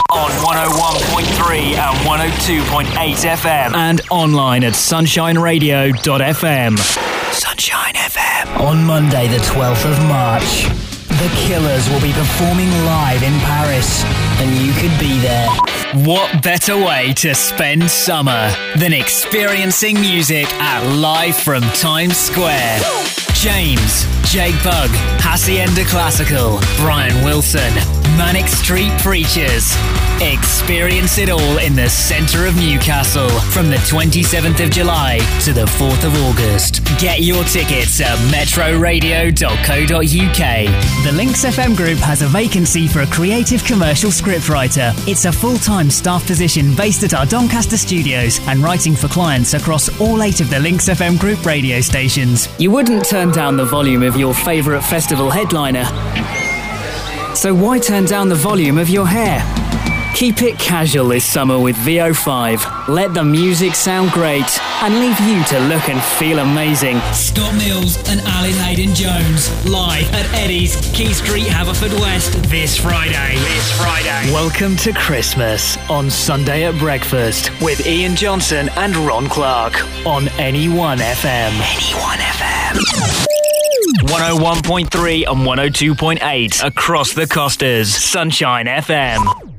On 101.3 and 102.8 FM. And online at sunshineradio.fm. Sunshine FM. On Monday, the 12th of March, The Killers will be performing live in Paris, and you could be there. What better way to spend summer than experiencing music at Live from Times Square? James, Jake Bugg, Hacienda Classical, Brian Wilson, Manic Street Preachers. Experience it all in the centre of Newcastle from the 27th of July to the 4th of August. Get your tickets at metroradio.co.uk. The Links FM Group has a vacancy for a creative commercial scriptwriter. It's a full-time staff position based at our Doncaster studios and writing for clients across all 8 of the Links FM Group radio stations. You wouldn't turn down the volume of your favourite festival headliner. So why turn down the volume of your hair? Keep it casual this summer with VO5. Let the music sound great and leave you to look and feel amazing. Scott Mills and Alan Hayden-Jones live at Eddie's, Key Street, Haverfordwest this Friday. Welcome to Christmas on Sunday at Breakfast with Ian Johnson and Ron Clark on Anyone FM. Anyone FM. 101.3 and 102.8 across the Costas. Sunshine FM.